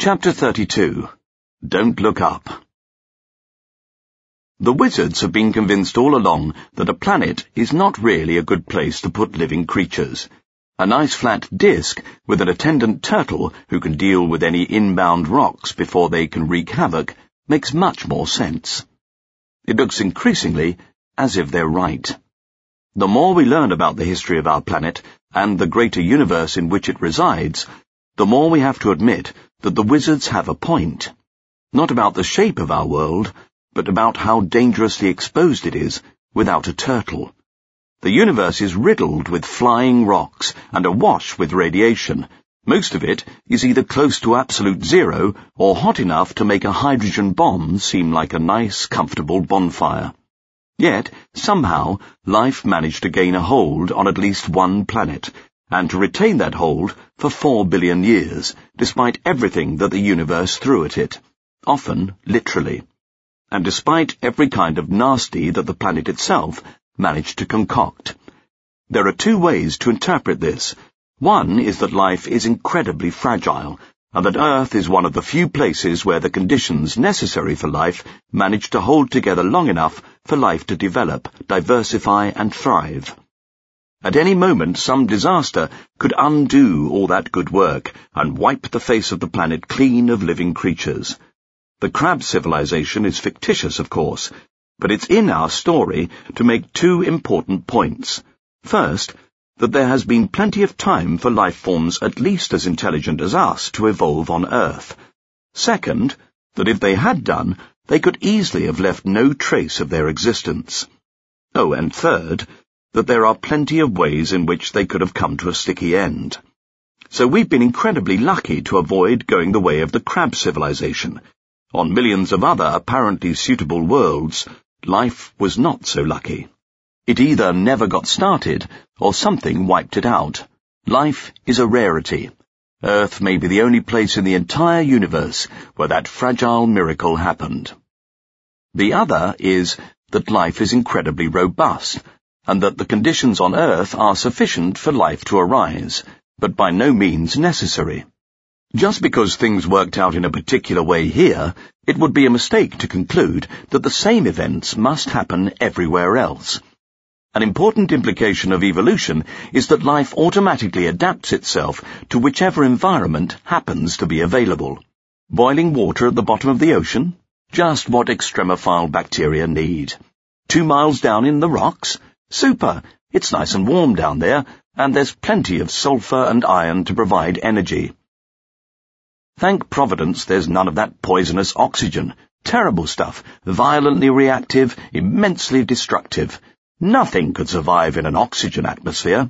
Chapter 32. Don't Look Up. The wizards have been convinced all along that a planet is not really a good place to put living creatures. A nice flat disk with an attendant turtle who can deal with any inbound rocks before they can wreak havoc makes much more sense. It looks increasingly as if they're right. The more we learn about the history of our planet and the greater universe in which it resides, the more we have to admit that the wizards have a point. Not about the shape of our world, but about how dangerously exposed it is without a turtle. The universe is riddled with flying rocks and awash with radiation. Most of it is either close to absolute zero or hot enough to make a hydrogen bomb seem like a nice, comfortable bonfire. Yet, somehow, life managed to gain a hold on at least one planet, and to retain that hold for 4 billion years, despite everything that the universe threw at it, often literally, and despite every kind of nasty that the planet itself managed to concoct. There are two ways to interpret this. One is that life is incredibly fragile, and that Earth is one of the few places where the conditions necessary for life manage to hold together long enough for life to develop, diversify, and thrive. At any moment, some disaster could undo all that good work and wipe the face of the planet clean of living creatures. The crab civilization is fictitious, of course, but it's in our story to make two important points. First, that there has been plenty of time for life forms at least as intelligent as us to evolve on Earth. Second, that if they had done, they could easily have left no trace of their existence. Oh, and third, that there are plenty of ways in which they could have come to a sticky end. So we've been incredibly lucky to avoid going the way of the crab civilization. On millions of other apparently suitable worlds, life was not so lucky. It either never got started, or something wiped it out. Life is a rarity. Earth may be the only place in the entire universe where that fragile miracle happened. The other is that life is incredibly robust, and that the conditions on Earth are sufficient for life to arise, but by no means necessary. Just because things worked out in a particular way here, it would be a mistake to conclude that the same events must happen everywhere else. An important implication of evolution is that life automatically adapts itself to whichever environment happens to be available. Boiling water at the bottom of the ocean? Just what extremophile bacteria need. 2 miles down in the rocks? Super! It's nice and warm down there, and there's plenty of sulfur and iron to provide energy. Thank Providence there's none of that poisonous oxygen. Terrible stuff, violently reactive, immensely destructive. Nothing could survive in an oxygen atmosphere.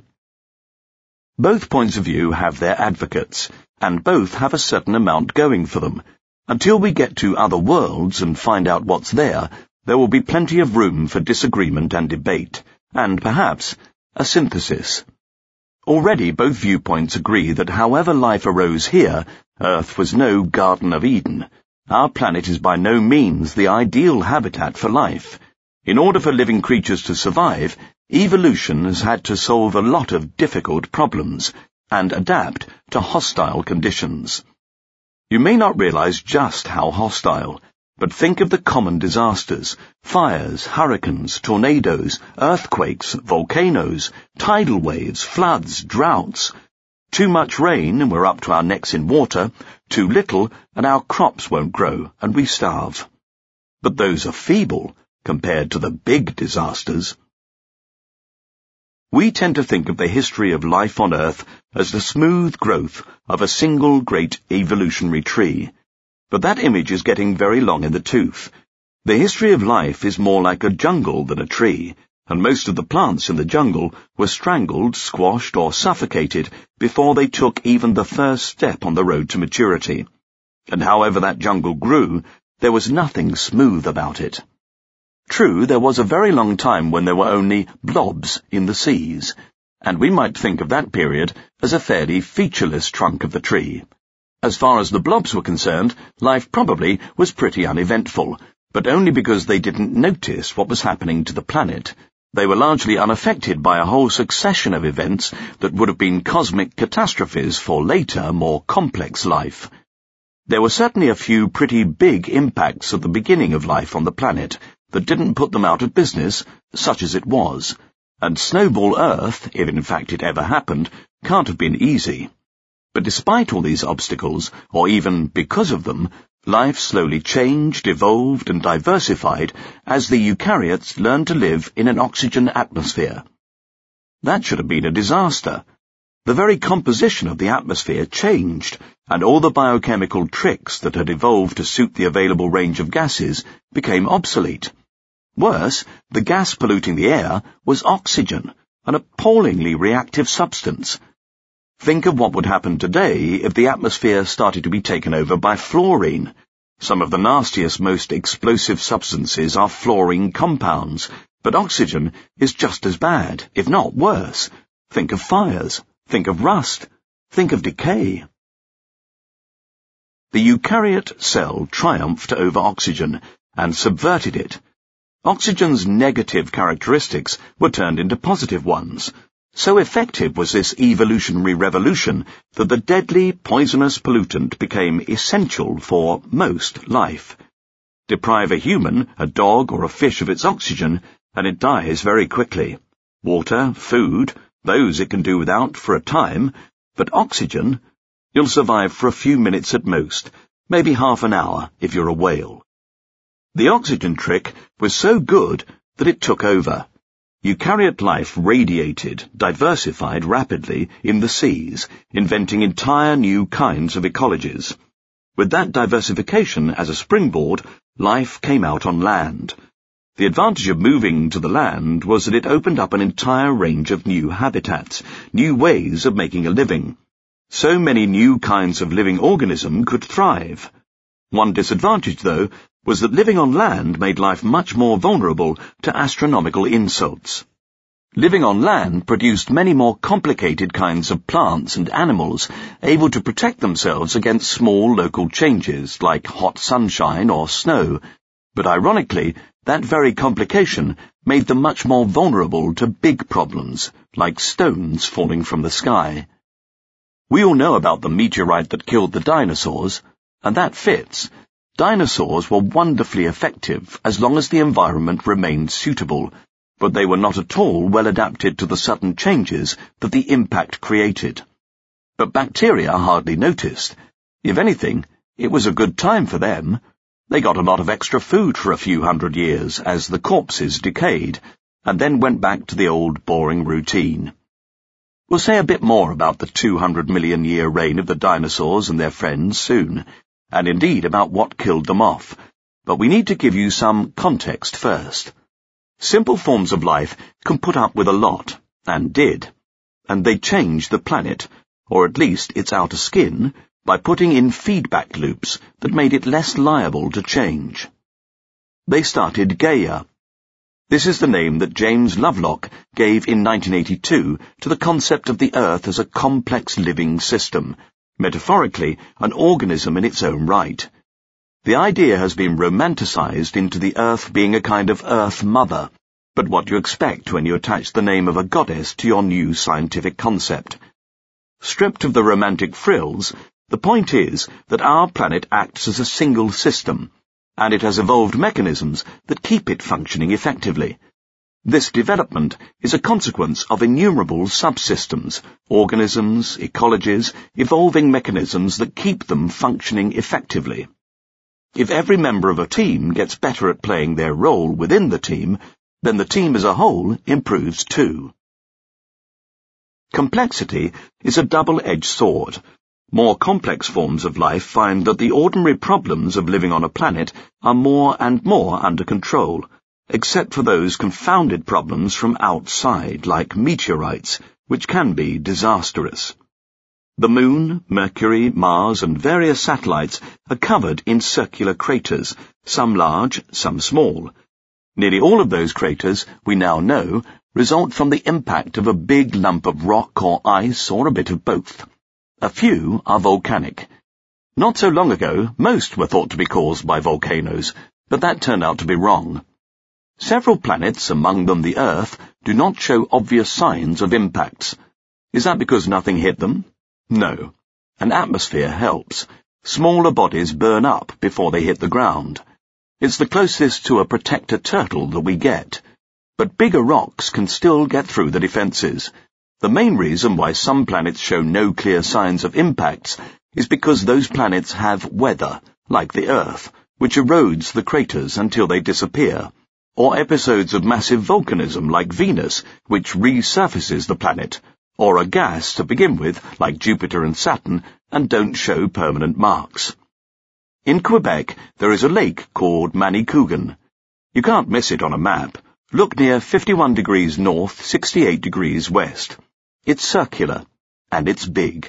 Both points of view have their advocates, and both have a certain amount going for them. Until we get to other worlds and find out what's there will be plenty of room for disagreement and debate, and perhaps a synthesis. Already both viewpoints agree that however life arose here, Earth was no Garden of Eden. Our planet is by no means the ideal habitat for life. In order for living creatures to survive, evolution has had to solve a lot of difficult problems and adapt to hostile conditions. You may not realize just how hostile, but think of the common disasters: fires, hurricanes, tornadoes, earthquakes, volcanoes, tidal waves, floods, droughts. Too much rain and we're up to our necks in water, too little and our crops won't grow and we starve. But those are feeble compared to the big disasters. We tend to think of the history of life on Earth as the smooth growth of a single great evolutionary tree. But that image is getting very long in the tooth. The history of life is more like a jungle than a tree, and most of the plants in the jungle were strangled, squashed, or suffocated before they took even the first step on the road to maturity. And however that jungle grew, there was nothing smooth about it. True, there was a very long time when there were only blobs in the seas, and we might think of that period as a fairly featureless trunk of the tree. As far as the blobs were concerned, life probably was pretty uneventful, but only because they didn't notice what was happening to the planet. They were largely unaffected by a whole succession of events that would have been cosmic catastrophes for later, more complex life. There were certainly a few pretty big impacts at the beginning of life on the planet that didn't put them out of business, such as it was, and Snowball Earth, if in fact it ever happened, can't have been easy. But despite all these obstacles, or even because of them, life slowly changed, evolved, and diversified as the eukaryotes learned to live in an oxygen atmosphere. That should have been a disaster. The very composition of the atmosphere changed, and all the biochemical tricks that had evolved to suit the available range of gases became obsolete. Worse, the gas polluting the air was oxygen, an appallingly reactive substance. Think of what would happen today if the atmosphere started to be taken over by fluorine. Some of the nastiest, most explosive substances are fluorine compounds, but oxygen is just as bad, if not worse. Think of fires. Think of rust. Think of decay. The eukaryote cell triumphed over oxygen and subverted it. Oxygen's negative characteristics were turned into positive ones. So effective was this evolutionary revolution that the deadly, poisonous pollutant became essential for most life. Deprive a human, a dog, or a fish of its oxygen, and it dies very quickly. Water, food, those it can do without for a time, but oxygen, you'll survive for a few minutes at most, maybe half an hour if you're a whale. The oxygen trick was so good that it took over. Eukaryote life radiated, diversified rapidly in the seas, inventing entire new kinds of ecologies. With that diversification as a springboard, life came out on land. The advantage of moving to the land was that it opened up an entire range of new habitats, new ways of making a living. So many new kinds of living organism could thrive. One disadvantage, though, was that living on land made life much more vulnerable to astronomical insults. Living on land produced many more complicated kinds of plants and animals, able to protect themselves against small local changes like hot sunshine or snow, but ironically, that very complication made them much more vulnerable to big problems, like stones falling from the sky. We all know about the meteorite that killed the dinosaurs, and that fits. Dinosaurs were wonderfully effective as long as the environment remained suitable, but they were not at all well adapted to the sudden changes that the impact created. But bacteria hardly noticed. If anything, it was a good time for them. They got a lot of extra food for a few hundred years as the corpses decayed, and then went back to the old boring routine. We'll say a bit more about the 200-million-year reign of the dinosaurs and their friends soon, and indeed about what killed them off, but we need to give you some context first. Simple forms of life can put up with a lot, and did, and they changed the planet, or at least its outer skin, by putting in feedback loops that made it less liable to change. They started Gaia. This is the name that James Lovelock gave in 1982 to the concept of the Earth as a complex living system, metaphorically an organism in its own right. The idea has been romanticized into the Earth being a kind of Earth Mother, but what do you expect when you attach the name of a goddess to your new scientific concept? Stripped of the romantic frills, the point is that our planet acts as a single system, and it has evolved mechanisms that keep it functioning effectively. This development is a consequence of innumerable subsystems, organisms, ecologies, evolving mechanisms that keep them functioning effectively. If every member of a team gets better at playing their role within the team, then the team as a whole improves too. Complexity is a double-edged sword. More complex forms of life find that the ordinary problems of living on a planet are more and more under control, except for those confounded problems from outside, like meteorites, which can be disastrous. The Moon, Mercury, Mars, and various satellites are covered in circular craters, some large, some small. Nearly all of those craters, we now know, result from the impact of a big lump of rock or ice or a bit of both. A few are volcanic. Not so long ago, most were thought to be caused by volcanoes, but that turned out to be wrong. Several planets, among them the Earth, do not show obvious signs of impacts. Is that because nothing hit them? No. An atmosphere helps. Smaller bodies burn up before they hit the ground. It's the closest to a protector turtle that we get. But bigger rocks can still get through the defences. The main reason why some planets show no clear signs of impacts is because those planets have weather, like the Earth, which erodes the craters until they disappear, or episodes of massive volcanism like Venus, which resurfaces the planet, or a gas to begin with, like Jupiter and Saturn, and don't show permanent marks. In Quebec, there is a lake called Manicouagan. You can't miss it on a map. Look near 51 degrees north, 68 degrees west. It's circular, and it's big.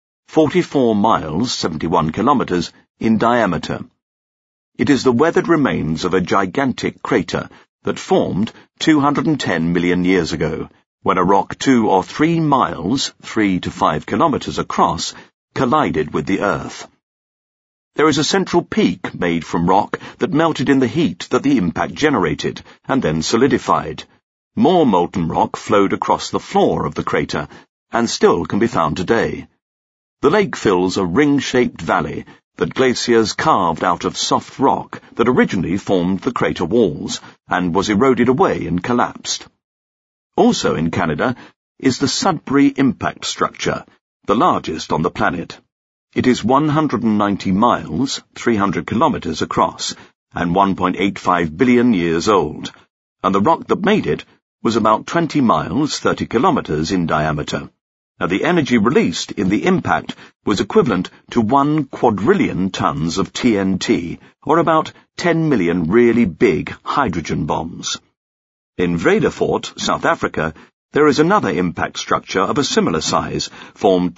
44 miles, 71 kilometers, in diameter. It is the weathered remains of a gigantic crater that formed 210 million years ago, when a rock 2 or 3 miles, 3 to 5 kilometers across, collided with the Earth. There is a central peak made from rock that melted in the heat that the impact generated, and then solidified. More molten rock flowed across the floor of the crater, and still can be found today. The lake fills a ring-shaped valley that glaciers carved out of soft rock that originally formed the crater walls, and was eroded away and collapsed. Also in Canada is the Sudbury Impact Structure, the largest on the planet. It is 190 miles, 300 kilometers across, and 1.85 billion years old, and the rock that made it was about 20 miles, 30 kilometers in diameter, and the energy released in the impact was equivalent to 1 quadrillion tons of TNT, or about 10 million really big hydrogen bombs. In Vredefort, South Africa, there is another impact structure of a similar size, formed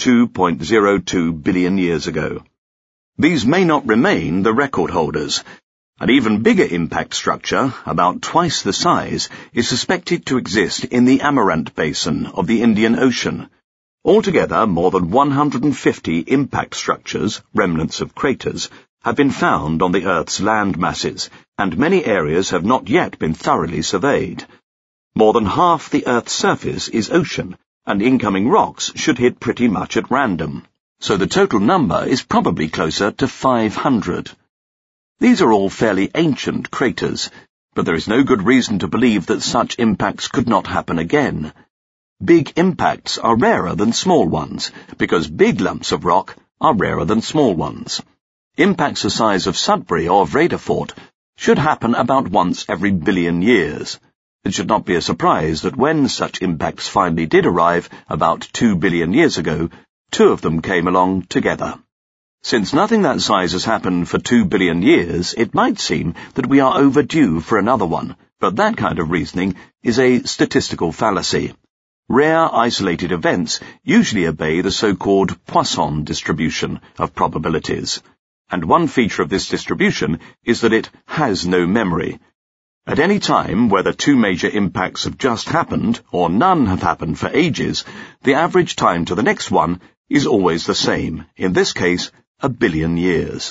2.02 billion years ago. These may not remain the record holders. An even bigger impact structure, about twice the size, is suspected to exist in the Amarant Basin of the Indian Ocean. Altogether, more than 150 impact structures, remnants of craters, have been found on the Earth's land masses, and many areas have not yet been thoroughly surveyed. More than half the Earth's surface is ocean, and incoming rocks should hit pretty much at random. So the total number is probably closer to 500. These are all fairly ancient craters, but there is no good reason to believe that such impacts could not happen again. Big impacts are rarer than small ones, because big lumps of rock are rarer than small ones. Impacts the size of Sudbury or Vredefort should happen about once every billion years. It should not be a surprise that when such impacts finally did arrive about 2 billion years ago, 2 of them came along together. Since nothing that size has happened for 2 billion years, it might seem that we are overdue for another one, but that kind of reasoning is a statistical fallacy. Rare, isolated events usually obey the so-called Poisson distribution of probabilities, and one feature of this distribution is that it has no memory. At any time, whether 2 major impacts have just happened, or none have happened for ages, the average time to the next one is always the same, in this case, 1 billion years.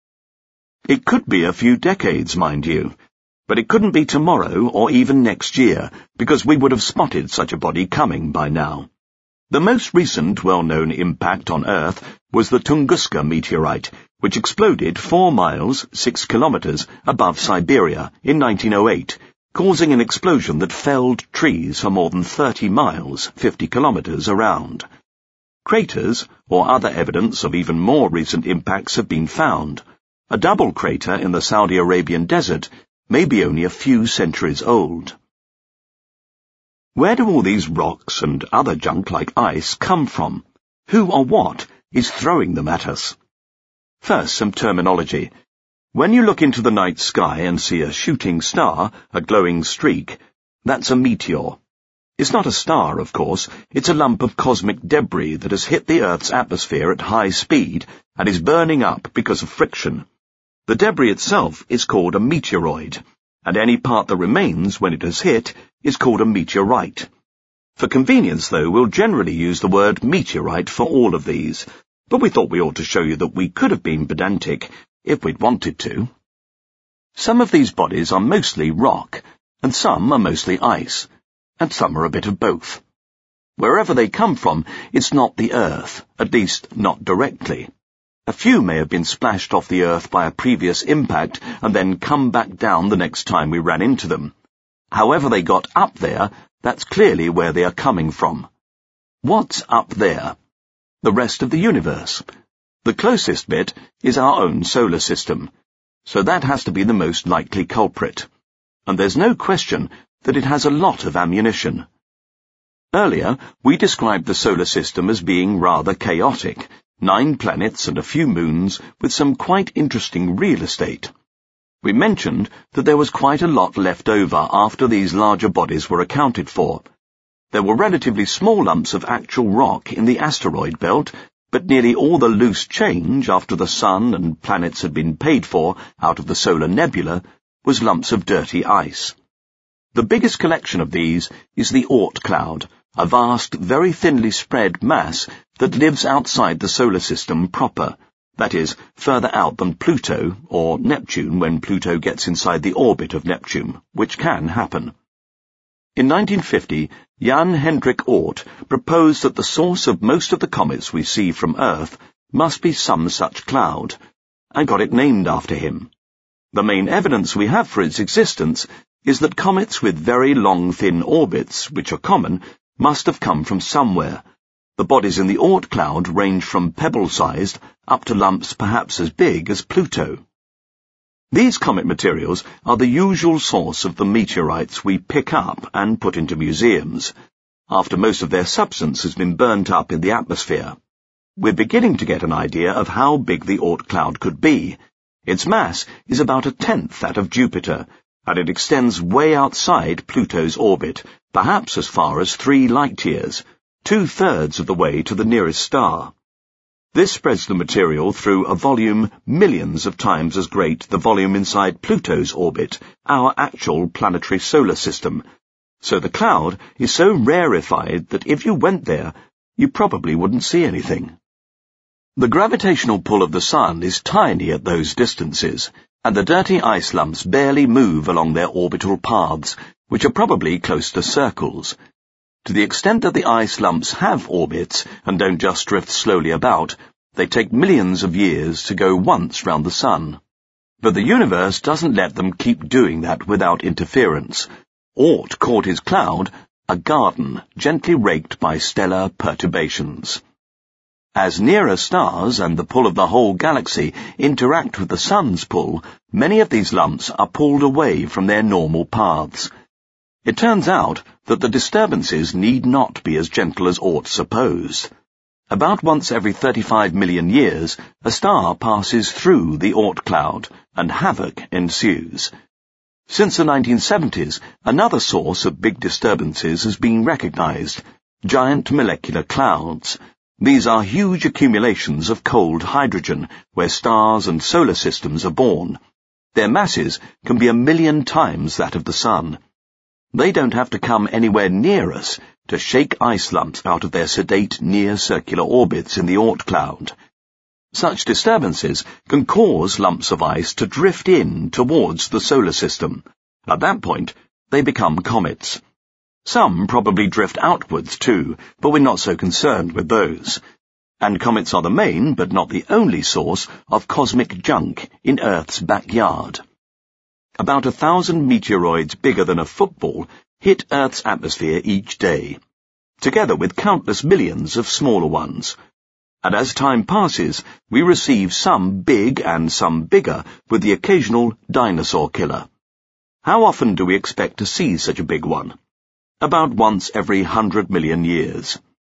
It could be a few decades, mind you, but it couldn't be tomorrow or even next year, because we would have spotted such a body coming by now. The most recent well-known impact on Earth was the Tunguska meteorite, which exploded 4 miles, 6 kilometers above Siberia in 1908, causing an explosion that felled trees for more than 30 miles, 50 kilometers around. Craters, or other evidence of even more recent impacts, have been found. A double crater in the Saudi Arabian desert may be only a few centuries old. Where do all these rocks and other junk like ice come from? Who or what is throwing them at us? First, some terminology. When you look into the night sky and see a shooting star, a glowing streak, that's a meteor. It's not a star, of course. It's a lump of cosmic debris that has hit the Earth's atmosphere at high speed and is burning up because of friction. The debris itself is called a meteoroid, and any part that remains when it has hit is called a meteorite. For convenience, though, we'll generally use the word meteorite for all of these, but we thought we ought to show you that we could have been pedantic if we'd wanted to. Some of these bodies are mostly rock, and some are mostly ice, and some are a bit of both. Wherever they come from, it's not the Earth, at least not directly. A few may have been splashed off the Earth by a previous impact and then come back down the next time we ran into them. However they got up there, that's clearly where they are coming from. What's up there? The rest of the universe. The closest bit is our own solar system, so that has to be the most likely culprit. And there's no question that it has a lot of ammunition. Earlier, we described the solar system as being rather chaotic, 9 planets and a few moons with some quite interesting real estate. We mentioned that there was quite a lot left over after these larger bodies were accounted for. There were relatively small lumps of actual rock in the asteroid belt, but nearly all the loose change after the Sun and planets had been paid for out of the solar nebula was lumps of dirty ice. The biggest collection of these is the Oort cloud, a vast, very thinly spread mass that lives outside the solar system proper, that is, further out than Pluto or Neptune when Pluto gets inside the orbit of Neptune, which can happen. In 1950, Jan Hendrik Oort proposed that the source of most of the comets we see from Earth must be some such cloud, and got it named after him. The main evidence we have for its existence is that comets with very long, thin orbits, which are common, must have come from somewhere. The bodies in the Oort cloud range from pebble-sized up to lumps perhaps as big as Pluto. These comet materials are the usual source of the meteorites we pick up and put into museums, after most of their substance has been burnt up in the atmosphere. We're beginning to get an idea of how big the Oort cloud could be. Its mass is about 1/10 that of Jupiter, and it extends way outside Pluto's orbit, perhaps as far as 3 light-years, 2/3 of the way to the nearest star. This spreads the material through a volume millions of times as great the volume inside Pluto's orbit, our actual planetary solar system, so the cloud is so rarefied that if you went there, you probably wouldn't see anything. The gravitational pull of the Sun is tiny at those distances, and the dirty ice lumps barely move along their orbital paths, which are probably close to circles. To the extent that the ice lumps have orbits and don't just drift slowly about, they take millions of years to go once round the Sun. But the universe doesn't let them keep doing that without interference. Oort called his cloud a garden gently raked by stellar perturbations. As nearer stars and the pull of the whole galaxy interact with the Sun's pull, many of these lumps are pulled away from their normal paths. It turns out that the disturbances need not be as gentle as Oort supposed. About once every 35 million years, a star passes through the Oort cloud, and havoc ensues. Since the 1970s, another source of big disturbances has been recognized: giant molecular clouds. These are huge accumulations of cold hydrogen, where stars and solar systems are born. Their masses can be 1,000,000 times that of the Sun. They don't have to come anywhere near us to shake ice lumps out of their sedate near-circular orbits in the Oort cloud. Such disturbances can cause lumps of ice to drift in towards the solar system. At that point, they become comets. Some probably drift outwards too, but we're not so concerned with those. And comets are the main, but not the only source of cosmic junk in Earth's backyard. About 1,000 meteoroids bigger than a football hit Earth's atmosphere each day, together with countless millions of smaller ones. And as time passes, we receive some big and some bigger, with the occasional dinosaur killer. How often do we expect to see such a big one? About once every 100 million years.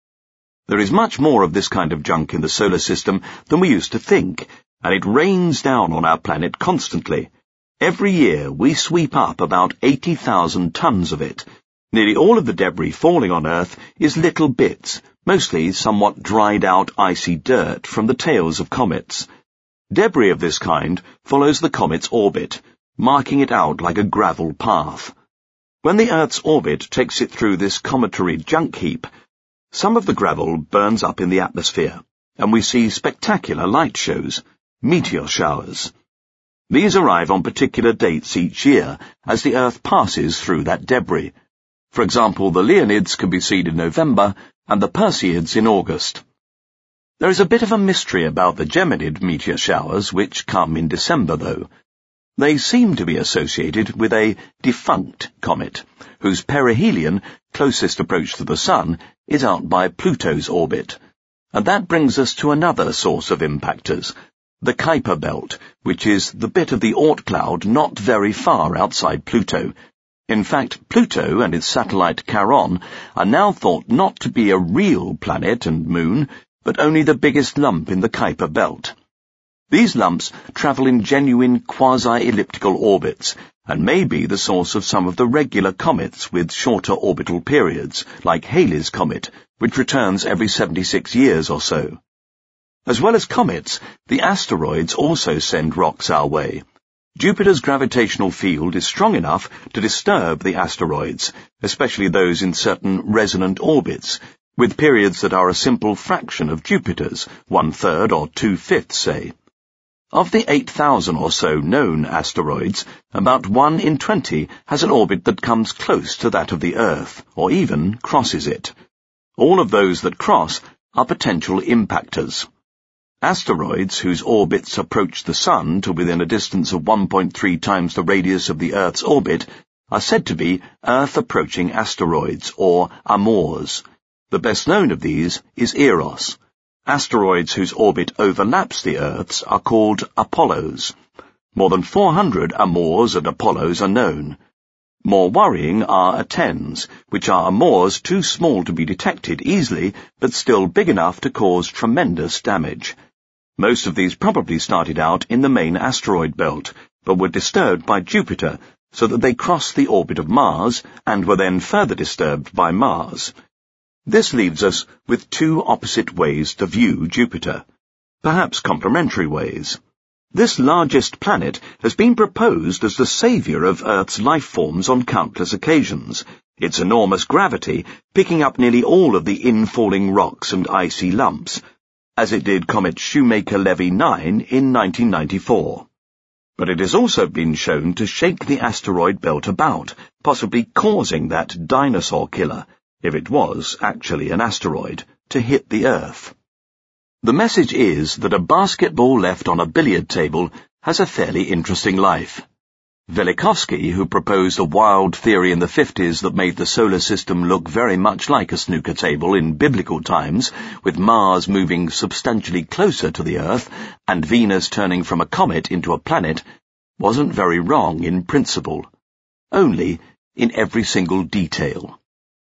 There is much more of this kind of junk in the solar system than we used to think, and it rains down on our planet constantly. Every year we sweep up about 80,000 tons of it. Nearly all of the debris falling on Earth is little bits, mostly somewhat dried-out icy dirt from the tails of comets. Debris of this kind follows the comet's orbit, marking it out like a gravel path. When the Earth's orbit takes it through this cometary junk heap, some of the gravel burns up in the atmosphere, and we see spectacular light shows, meteor showers. These arrive on particular dates each year as the Earth passes through that debris. For example, the Leonids can be seen in November and the Perseids in August. There is a bit of a mystery about the Geminid meteor showers, which come in December, though. They seem to be associated with a defunct comet, whose perihelion, closest approach to the Sun, is out by Pluto's orbit. And that brings us to another source of impactors, the Kuiper belt, which is the bit of the Oort cloud not very far outside Pluto. In fact, Pluto and its satellite Charon are now thought not to be a real planet and moon, but only the biggest lump in the Kuiper belt. These lumps travel in genuine quasi-elliptical orbits, and may be the source of some of the regular comets with shorter orbital periods, like Halley's Comet, which returns every 76 years or so. As well as comets, the asteroids also send rocks our way. Jupiter's gravitational field is strong enough to disturb the asteroids, especially those in certain resonant orbits, with periods that are a simple fraction of Jupiter's, 1/3 or 2/5, say. Of the 8,000 or so known asteroids, about 1 in 20 has an orbit that comes close to that of the Earth, or even crosses it. All of those that cross are potential impactors. Asteroids whose orbits approach the Sun to within a distance of 1.3 times the radius of the Earth's orbit are said to be Earth-approaching asteroids, or AMORs. The best known of these is Eros. Asteroids whose orbit overlaps the Earth's are called Apollos. More than 400 AMORs and Apollos are known. More worrying are Atens, which are AMORs too small to be detected easily, but still big enough to cause tremendous damage. Most of these probably started out in the main asteroid belt, but were disturbed by Jupiter, so that they crossed the orbit of Mars and were then further disturbed by Mars. This leaves us with two opposite ways to view Jupiter, perhaps complementary ways. This largest planet has been proposed as the saviour of Earth's life forms on countless occasions, its enormous gravity picking up nearly all of the infalling rocks and icy lumps, as it did comet Shoemaker-Levy 9 in 1994. But it has also been shown to shake the asteroid belt about, possibly causing that dinosaur killer, if it was actually an asteroid, to hit the Earth. The message is that a basketball left on a billiard table has a fairly interesting life. Velikovsky, who proposed a wild theory in the 50s that made the solar system look very much like a snooker table in biblical times, with Mars moving substantially closer to the Earth and Venus turning from a comet into a planet, wasn't very wrong in principle, only in every single detail.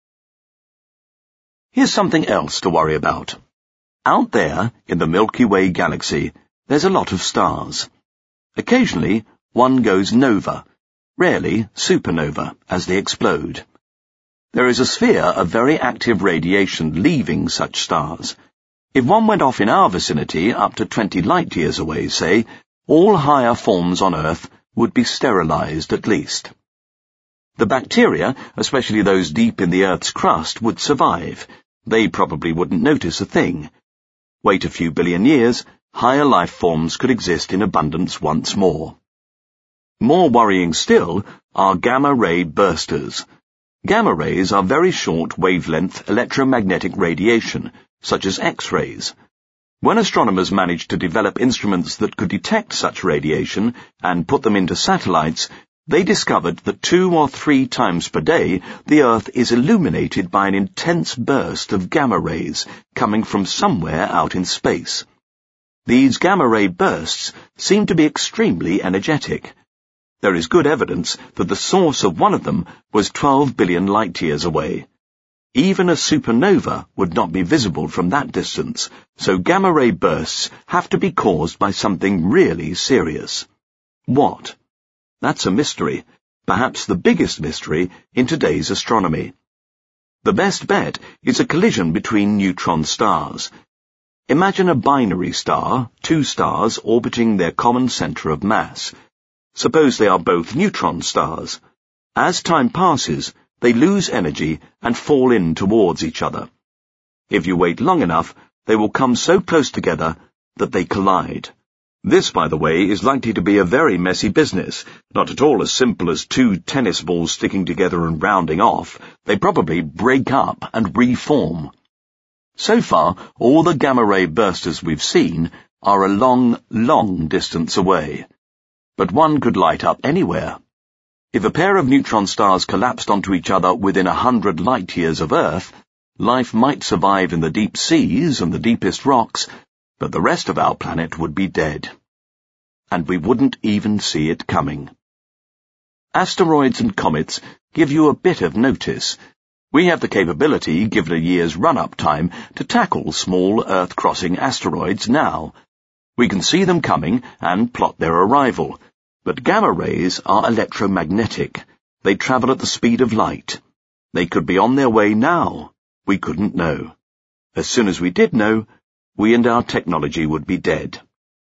Here's something else to worry about. Out there, in the Milky Way galaxy, there's a lot of stars. Occasionally, one goes nova, rarely supernova, as they explode. There is a sphere of very active radiation leaving such stars. If one went off in our vicinity, up to 20 light-years away, say, all higher forms on Earth would be sterilized at least. The bacteria, especially those deep in the Earth's crust, would survive. They probably wouldn't notice a thing. Wait a few billion years, higher life forms could exist in abundance once more. More worrying still are gamma-ray bursters. Gamma rays are very short wavelength electromagnetic radiation, such as X-rays. When astronomers managed to develop instruments that could detect such radiation and put them into satellites, they discovered that 2 or 3 times per day the Earth is illuminated by an intense burst of gamma rays coming from somewhere out in space. These gamma-ray bursts seem to be extremely energetic. There is good evidence that the source of one of them was 12 billion light-years away. Even a supernova would not be visible from that distance, so gamma-ray bursts have to be caused by something really serious. What? That's a mystery, perhaps the biggest mystery in today's astronomy. The best bet is a collision between neutron stars. Imagine a binary star, 2 stars orbiting their common center of mass. Suppose they are both neutron stars. As time passes, they lose energy and fall in towards each other. If you wait long enough, they will come so close together that they collide. This, by the way, is likely to be a very messy business, not at all as simple as 2 tennis balls sticking together and rounding off. They probably break up and reform. So far, all the gamma-ray bursters we've seen are a long, long distance away. But one could light up anywhere. If a pair of neutron stars collapsed onto each other within 100 light-years of Earth, life might survive in the deep seas and the deepest rocks, but the rest of our planet would be dead. And we wouldn't even see it coming. Asteroids and comets give you a bit of notice. We have the capability, given a year's run-up time, to tackle small Earth-crossing asteroids now. We can see them coming and plot their arrival. But gamma rays are electromagnetic. They travel at the speed of light. They could be on their way now. We couldn't know. As soon as we did know, we and our technology would be dead.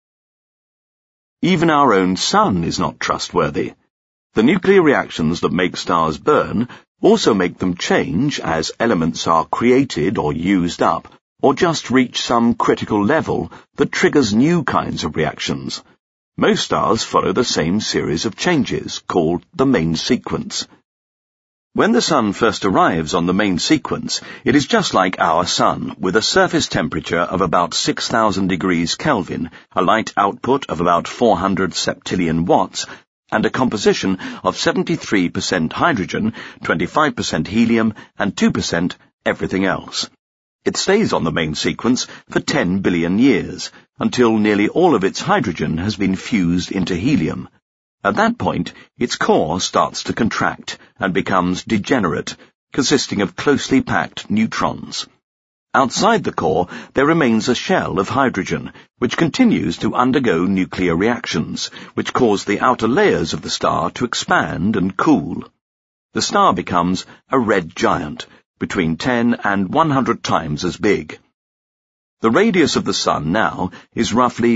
Even our own sun is not trustworthy. The nuclear reactions that make stars burn also make them change as elements are created or used up, or just reach some critical level that triggers new kinds of reactions. Most stars follow the same series of changes, called the main sequence. When the Sun first arrives on the main sequence, it is just like our Sun, with a surface temperature of about 6,000 degrees Kelvin, a light output of about 400 septillion watts, and a composition of 73% hydrogen, 25% helium, and 2% everything else. It stays on the main sequence for 10 billion years, until nearly all of its hydrogen has been fused into helium. At that point, its core starts to contract and becomes degenerate, consisting of closely packed neutrons. Outside the core, there remains a shell of hydrogen, which continues to undergo nuclear reactions, which cause the outer layers of the star to expand and cool. The star becomes a red giant, between 10 and 100 times as big. The radius of the Sun now is roughly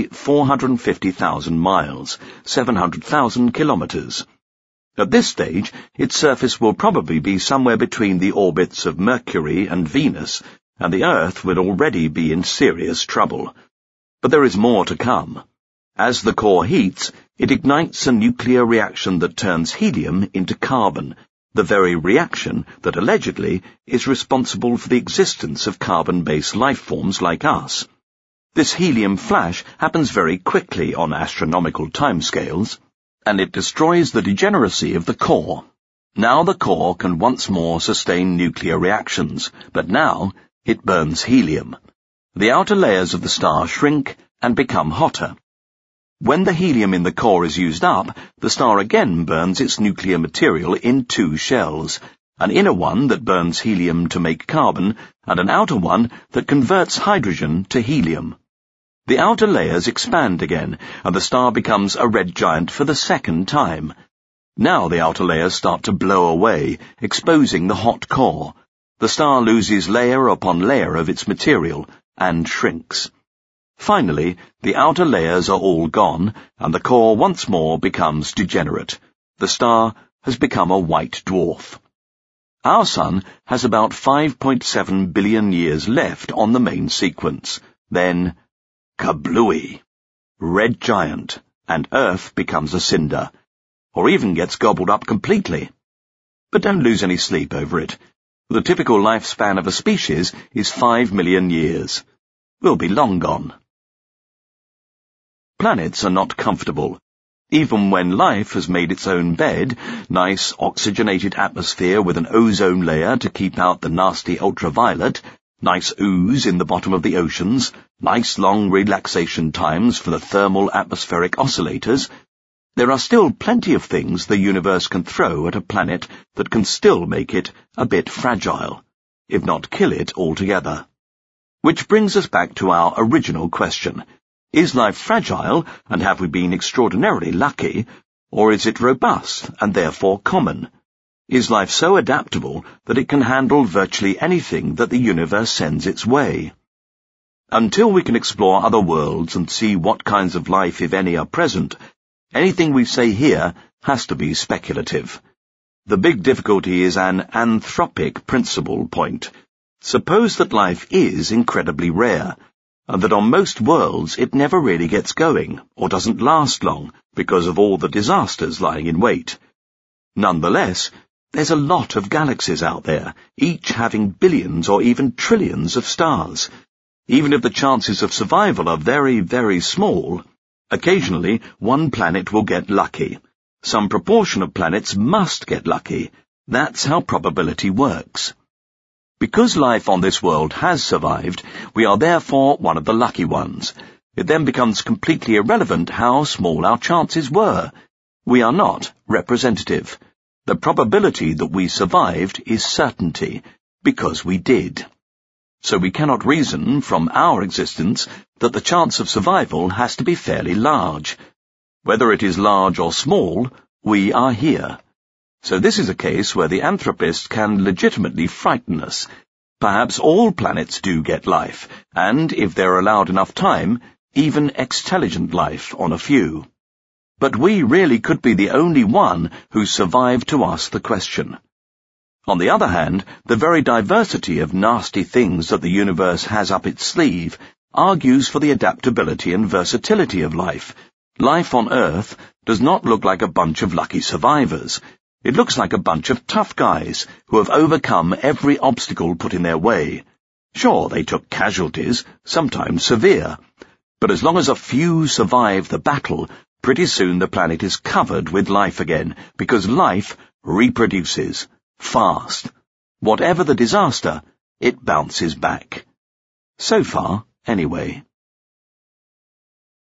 450,000 miles, 700,000 kilometers. At this stage, its surface will probably be somewhere between the orbits of Mercury and Venus, and the Earth would already be in serious trouble. But there is more to come. As the core heats, it ignites a nuclear reaction that turns helium into carbon, the very reaction that allegedly is responsible for the existence of carbon-based life forms like us. This helium flash happens very quickly on astronomical timescales, and it destroys the degeneracy of the core. Now the core can once more sustain nuclear reactions, but now it burns helium. The outer layers of the star shrink and become hotter. When the helium in the core is used up, the star again burns its nuclear material in two shells, an inner one that burns helium to make carbon, and an outer one that converts hydrogen to helium. The outer layers expand again, and the star becomes a red giant for the second time. Now the outer layers start to blow away, exposing the hot core. The star loses layer upon layer of its material, and shrinks. Finally, the outer layers are all gone, and the core once more becomes degenerate. The star has become a white dwarf. Our Sun has about 5.7 billion years left on the main sequence. Then, kablooey! Red giant, and Earth becomes a cinder, or even gets gobbled up completely. But don't lose any sleep over it. The typical lifespan of a species is 5 million years. We'll be long gone. Planets are not comfortable. Even when life has made its own bed, nice oxygenated atmosphere with an ozone layer to keep out the nasty ultraviolet, nice ooze in the bottom of the oceans, nice long relaxation times for the thermal atmospheric oscillators, there are still plenty of things the universe can throw at a planet that can still make it a bit fragile, if not kill it altogether. Which brings us back to our original question. Is life fragile, and have we been extraordinarily lucky, or is it robust and therefore common? Is life so adaptable that it can handle virtually anything that the universe sends its way? Until we can explore other worlds and see what kinds of life, if any, are present, anything we say here has to be speculative. The big difficulty is an anthropic principle point. Suppose that life is incredibly rare, and that on most worlds it never really gets going, or doesn't last long, because of all the disasters lying in wait. Nonetheless, There's a lot of galaxies out there, each having billions or even trillions of stars. Even if the chances of survival are very, very small, occasionally one planet will get lucky. Some proportion of planets must get lucky. That's how probability works. Because life on this world has survived, we are therefore one of the lucky ones. It then becomes completely irrelevant how small our chances were. We are not representative. The probability that we survived is certainty, because we did. So we cannot reason from our existence that the chance of survival has to be fairly large. Whether it is large or small, we are here. So this is a case where the anthropist can legitimately frighten us. Perhaps all planets do get life, and, if they're allowed enough time, even extelligent life on a few. But we really could be the only one who survived to ask the question. On the other hand, the very diversity of nasty things that the universe has up its sleeve argues for the adaptability and versatility of life. Life on Earth does not look like a bunch of lucky survivors. It looks like a bunch of tough guys who have overcome every obstacle put in their way. Sure, they took casualties, sometimes severe, but as long as a few survive the battle, pretty soon the planet is covered with life again, because life reproduces. Fast. Whatever the disaster, it bounces back. So far, anyway.